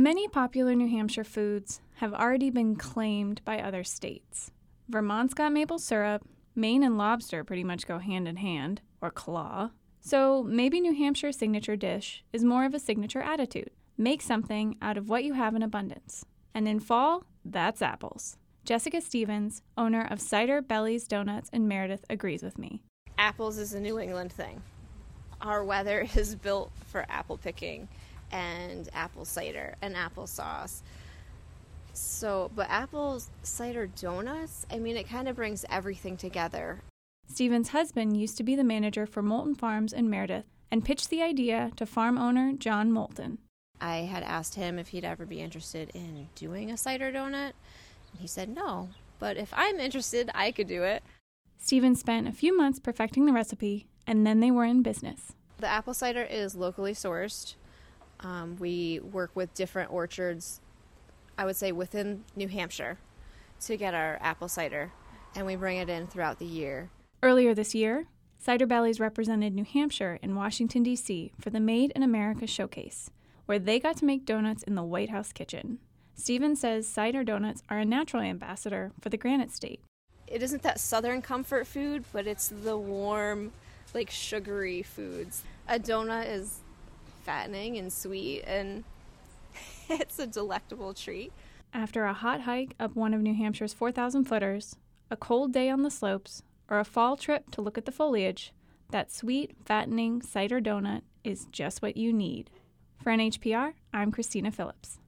Many popular New Hampshire foods have already been claimed by other states. Vermont's got maple syrup, Maine and lobster pretty much go hand in hand, or claw. So maybe New Hampshire's signature dish is more of a signature attitude. Make something out of what you have in abundance. And in fall, that's apples. Jessica Stevens, owner of Cider Bellies Donuts in Meredith, agrees with me. Apples is a New England thing. Our weather is built for apple picking and apple cider and applesauce. But apple cider donuts, it kind of brings everything together. Stevens' husband used to be the manager for Moulton Farms in Meredith and pitched the idea to farm owner John Moulton. I had asked him if he'd ever be interested in doing a cider donut, and he said no. But if I'm interested, I could do it. Stevens spent a few months perfecting the recipe, and then they were in business. The apple cider is locally sourced. We work with different orchards, I would say within New Hampshire, to get our apple cider, and we bring it in throughout the year. Earlier this year, Cider Bellies represented New Hampshire in Washington, D.C. for the Made in America Showcase, where they got to make donuts in the White House kitchen. Stevens says cider donuts are a natural ambassador for the Granite State. It isn't that southern comfort food, but it's the warm, sugary foods. A donut is fattening and sweet, and it's a delectable treat. After a hot hike up one of New Hampshire's 4,000 footers, a cold day on the slopes, or a fall trip to look at the foliage, that sweet, fattening cider donut is just what you need. For NHPR, I'm Christina Phillips.